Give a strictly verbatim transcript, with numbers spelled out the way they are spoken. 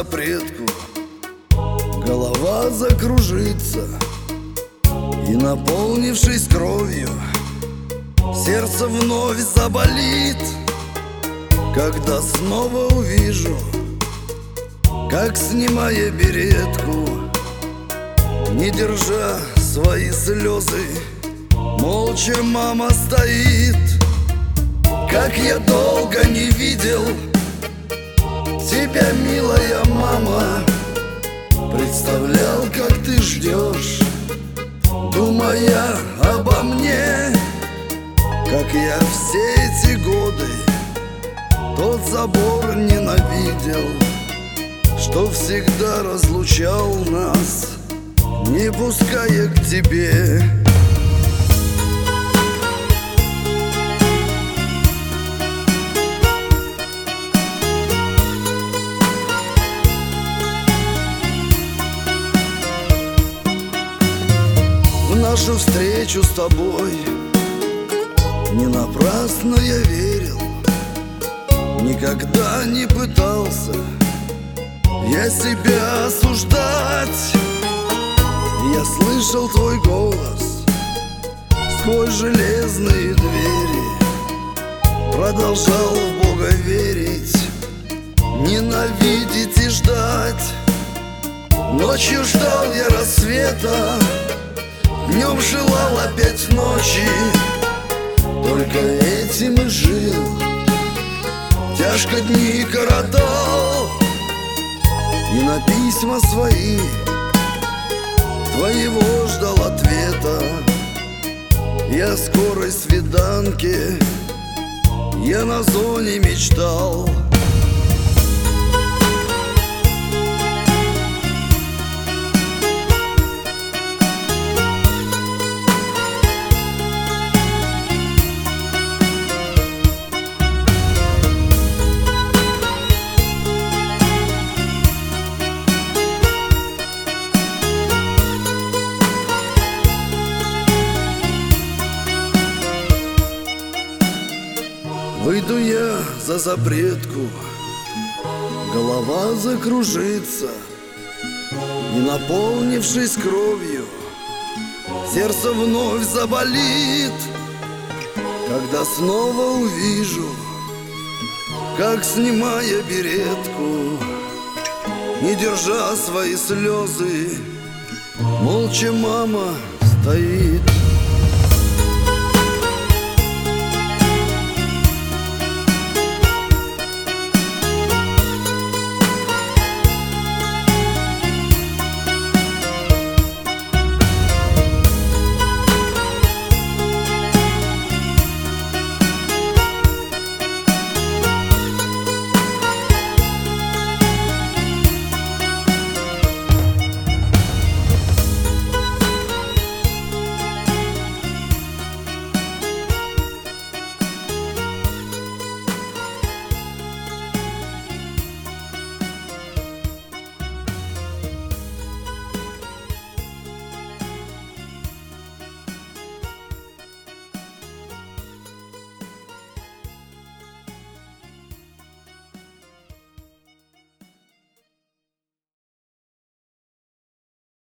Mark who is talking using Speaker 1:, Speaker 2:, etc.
Speaker 1: запретку, голова закружится, и, наполнившись кровью, сердце вновь заболит, когда снова увижу, как, снимая беретку, не держа свои слезы, молча мама стоит. Как я долго не видел тебя, милая мама, представлял, как ты ждешь, думая обо мне. Как я все эти годы тот забор ненавидел, что всегда разлучал нас, не пуская к тебе. В нашу встречу с тобой не напрасно я верил, никогда не пытался я себя осуждать. Я слышал твой голос сквозь железные двери, продолжал в Бога верить, ненавидеть и ждать. Ночью ждал я рассвета, днем желал опять ночи, только этим и жил, тяжко дни коротал. И на письма свои твоего ждал ответа. Я о скорой свиданке, я на зоне мечтал. Выйду я за запретку, голова закружится, и, наполнившись кровью, сердце вновь заболит, когда снова увижу, как, снимая беретку, не держа свои слезы, молча мама стоит.